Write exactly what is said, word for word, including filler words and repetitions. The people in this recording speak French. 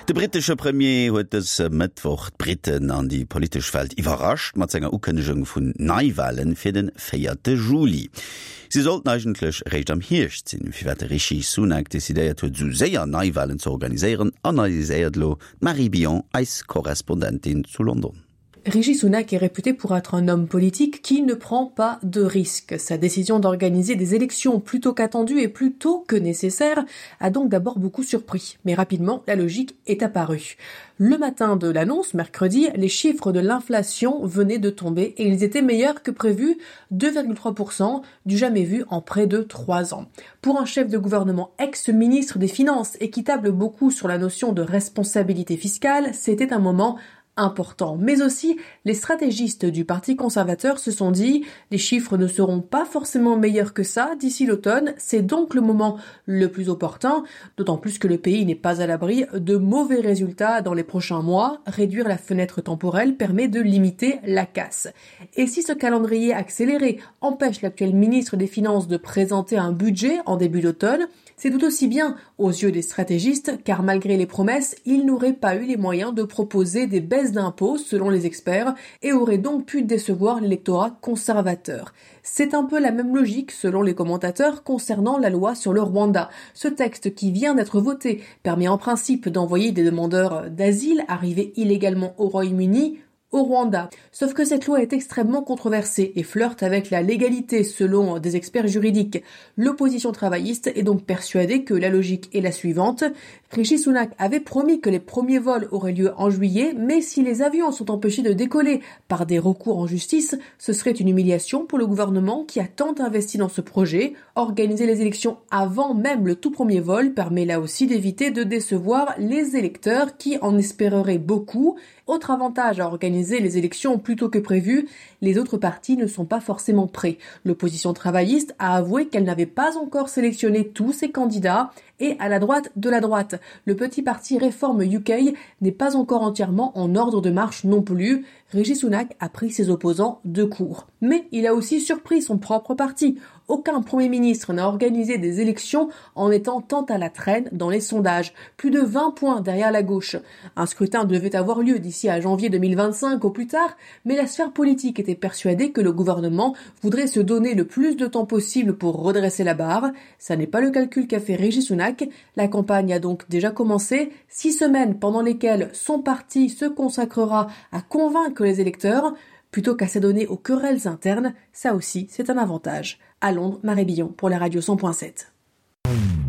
De britische Premier huet es Mittwoch Briten an die politische Welt überrascht mat senger Ukënnegung vun Neuwahlen fir den vierten Juli. Sie sollten eigentlich recht am Hirsch sinn, fir wat Rishi Sunak desideiert huet zu séier Neuwahlen zu organisieren, analyséiert lo Marie Bion als Korrespondentin zu London. Rishi Sunak est réputé pour être un homme politique qui ne prend pas de risques. Sa décision d'organiser des élections plus tôt qu'attendues et plus tôt que nécessaire a donc d'abord beaucoup surpris. Mais rapidement, la logique est apparue. Le matin de l'annonce, mercredi, les chiffres de l'inflation venaient de tomber et ils étaient meilleurs que prévu, deux virgule trois pour cent, du jamais vu en près de trois ans. Pour un chef de gouvernement ex-ministre des Finances et qui table beaucoup sur la notion de responsabilité fiscale, c'était un moment important. Mais aussi, les stratégistes du Parti conservateur se sont dit « les chiffres ne seront pas forcément meilleurs que ça d'ici l'automne, c'est donc le moment le plus opportun, d'autant plus que le pays n'est pas à l'abri de mauvais résultats dans les prochains mois. Réduire la fenêtre temporelle permet de limiter la casse. » Et si ce calendrier accéléré empêche l'actuel ministre des Finances de présenter un budget en début d'automne, c'est tout aussi bien aux yeux des stratégistes, car malgré les promesses, il n'aurait pas eu les moyens de proposer des baisses d'impôts selon les experts et aurait donc pu décevoir l'électorat conservateur. C'est un peu la même logique selon les commentateurs concernant la loi sur le Rwanda. Ce texte qui vient d'être voté permet en principe d'envoyer des demandeurs d'asile arrivés illégalement au Royaume-Uni au Rwanda. Sauf que cette loi est extrêmement controversée et flirte avec la légalité selon des experts juridiques. L'opposition travailliste est donc persuadée que la logique est la suivante. Rishi Sunak avait promis que les premiers vols auraient lieu en juillet, mais si les avions sont empêchés de décoller par des recours en justice, ce serait une humiliation pour le gouvernement qui a tant investi dans ce projet. Organiser les élections avant même le tout premier vol permet là aussi d'éviter de décevoir les électeurs qui en espéreraient beaucoup. Autre avantage à organiser les élections plus tôt que prévu, les autres partis ne sont pas forcément prêts. L'opposition travailliste a avoué qu'elle n'avait pas encore sélectionné tous ses candidats et à la droite de la droite. Le petit parti Réforme U K n'est pas encore entièrement en ordre de marche non plus. Rishi Sunak a pris ses opposants de court. Mais il a aussi surpris son propre parti. Aucun Premier ministre n'a organisé des élections en étant tant à la traîne dans les sondages. Plus de vingt points derrière la gauche. Un scrutin devait avoir lieu d'ici à janvier deux mille vingt-cinq au plus tard, mais la sphère politique était persuadée que le gouvernement voudrait se donner le plus de temps possible pour redresser la barre. Ça n'est pas le calcul qu'a fait Rishi Sunak. La campagne a donc déjà commencé. Six semaines pendant lesquelles son parti se consacrera à convaincre les électeurs plutôt qu'à s'adonner aux querelles internes. Ça aussi, c'est un avantage. À Londres, Marie Billon pour la radio cent point sept.